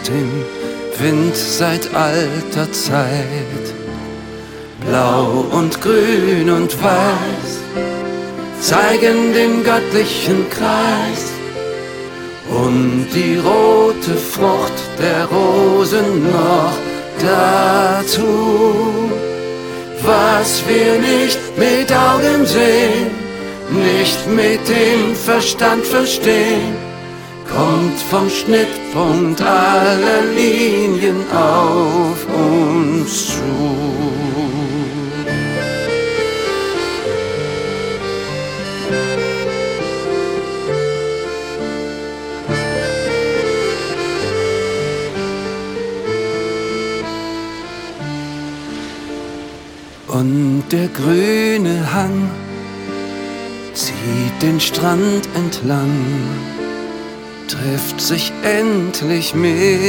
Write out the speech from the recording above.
dem Wind seit alter Zeit. Blau und grün und weiß zeigen den göttlichen Kreis und die rote Frucht der Rosen noch dazu. Was wir nicht mit Augen sehen, nicht mit dem Verstand verstehen, kommt vom Schnittpunkt aller Linien auf uns zu. Und der grüne Hang zieht den Strand entlang, trifft sich endlich mit